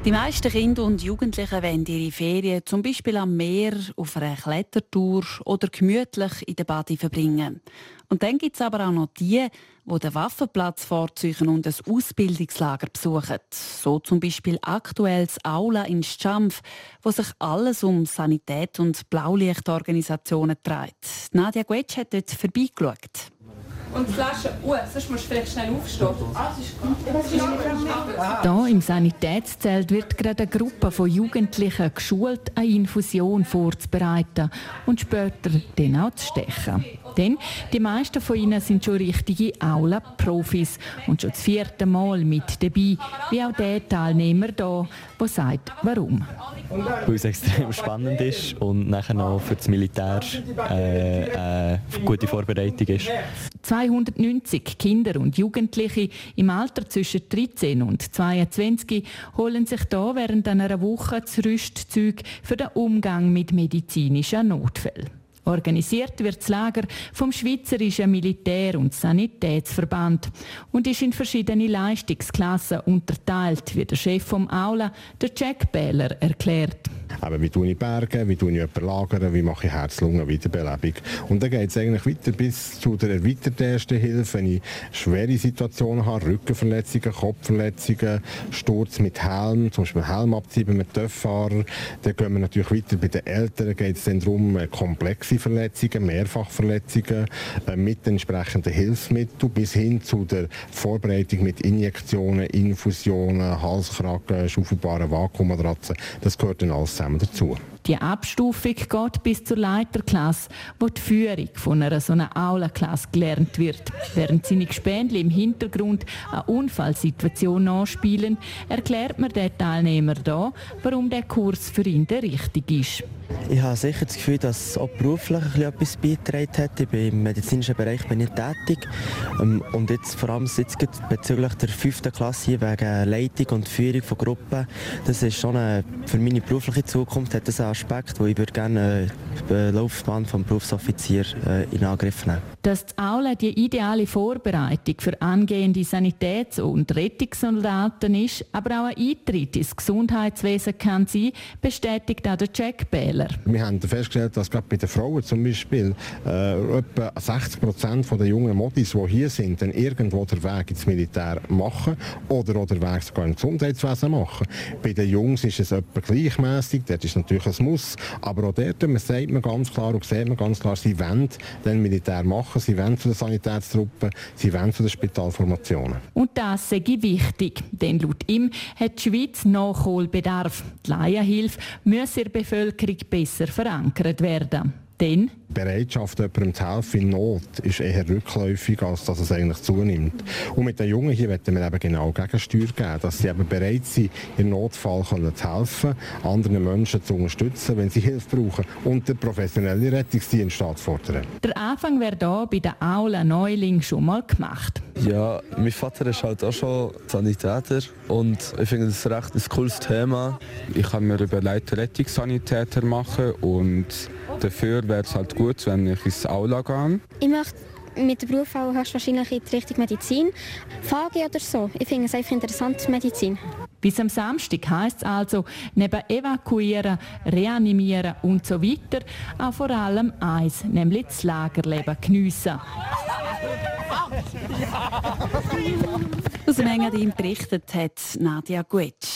Die meisten Kinder und Jugendlichen wollen ihre Ferien zum Beispiel am Meer, auf einer Klettertour oder gemütlich in der Bade verbringen. Und dann gibt es aber auch noch die den Waffenplatz vorzeigen und ein Ausbildungslager besuchen. So zum Beispiel aktuell das Aula in Schampf, wo sich alles um Sanität und Blaulichtorganisationen dreht. Nadia Guetsch hat dort vorbeigeschaut. Und die Flasche, sonst musst du vielleicht schnell aufstehen. Hier im Sanitätszelt wird gerade eine Gruppe von Jugendlichen geschult, eine Infusion vorzubereiten und später dann auch zu stechen. Denn die meisten von ihnen sind schon richtige Aula-Profis und schon das 4. Mal mit dabei, wie auch der Teilnehmer hier, der sagt, warum. Weil es extrem spannend ist und nachher noch für das Militär eine gute Vorbereitung ist. 290 Kinder und Jugendliche im Alter zwischen 13 und 22 holen sich hier während einer Woche das Rüstzeug für den Umgang mit medizinischen Notfällen. Organisiert wird das Lager vom Schweizerischen Militär- und Sanitätsverband und ist in verschiedene Leistungsklassen unterteilt, wie der Chef vom Aula, der Jack Bähler, erklärt. Aber wie tue ich Berge, wie tue ich jemanden lagern, wie mache ich Herz-Lungen-Wiederbelebung. Und dann geht es eigentlich weiter bis zu der erweiterten Ersten Hilfe, wenn ich schwere Situationen habe, Rückenverletzungen, Kopfverletzungen, Sturz mit Helm, zum Beispiel Helm abziehen mit TÜV-Fahrer. Dann gehen wir natürlich weiter. Bei den Älteren geht es dann darum, komplexe Verletzungen, Mehrfachverletzungen mit entsprechenden Hilfsmitteln bis hin zu der Vorbereitung mit Injektionen, Infusionen, Halskragen, schaufelbaren Vakuummatratzen. Das gehört dann alles zusammen dazu. Die Abstufung geht bis zur Leiterklasse, wo die Führung von einer so einer Aula-Klasse gelernt wird. Während seine Gespendli im Hintergrund eine Unfallsituation nachspielen, erklärt mir der Teilnehmer hier, warum der Kurs für ihn der richtige ist. Ich habe sicher das Gefühl, dass es auch beruflich etwas beigetragen hat. Ich bin im medizinischen Bereich tätig. Und jetzt vor allem bezüglich der 5. Klasse hier wegen Leitung und Führung von Gruppen. Das ist schon für meine berufliche Zukunft hat das einen Aspekt, wo ich gerne die Laufbahn des Berufsoffizier in Angriff nehmen. Dass die Aula die ideale Vorbereitung für angehende Sanitäts- und Rettungssoldaten ist, aber auch ein Eintritt ins Gesundheitswesen kann sein, bestätigt auch der Jack Bähler. Wir haben festgestellt, dass gerade bei den Frauen zum Beispiel etwa 60% der jungen Modis, die hier sind, dann irgendwo den Weg ins Militär machen oder den Weg sogar im Gesundheitswesen machen. Bei den Jungs ist es etwa gleichmäßig, dort ist natürlich ein Muss, aber auch dort sagt man ganz klar und sieht man ganz klar, sie wollen den Militär machen, sie wollen zu den Sanitätstruppen, sie wollen zu den Spitalformationen. Und das sei wichtig, denn laut ihm hat die Schweiz Nachholbedarf. Die Laienhilfe muss in der Bevölkerung besser verankert werden. Denn die Bereitschaft, jemandem zu helfen in Not, ist eher rückläufig, als dass es eigentlich zunimmt. Und mit den Jungen hier wollen wir eben genau Gegensteuer geben, dass sie eben bereit sind, im Notfall zu helfen, anderen Menschen zu unterstützen, wenn sie Hilfe brauchen und den professionellen Rettungsdienst fordern. Der Anfang wird hier bei der Aula Neuling schon mal gemacht. Ja, mein Vater ist halt auch schon Sanitäter und ich finde das recht ein cooles Thema. Ich kann mir überlegt, Rettungssanitäter machen und dafür wäre es halt gut, wenn ich ins Aula gehe. Ich möchte mit dem Beruf auch wahrscheinlich in die Richtung Medizin, FAGI oder so. Ich finde es einfach interessant, Medizin. Bis am Samstag heisst es also, neben Evakuieren, Reanimieren und so weiter, auch vor allem eins, nämlich das Lagerleben geniessen. Aus dem Engadin berichtet hat Nadia Guetsch.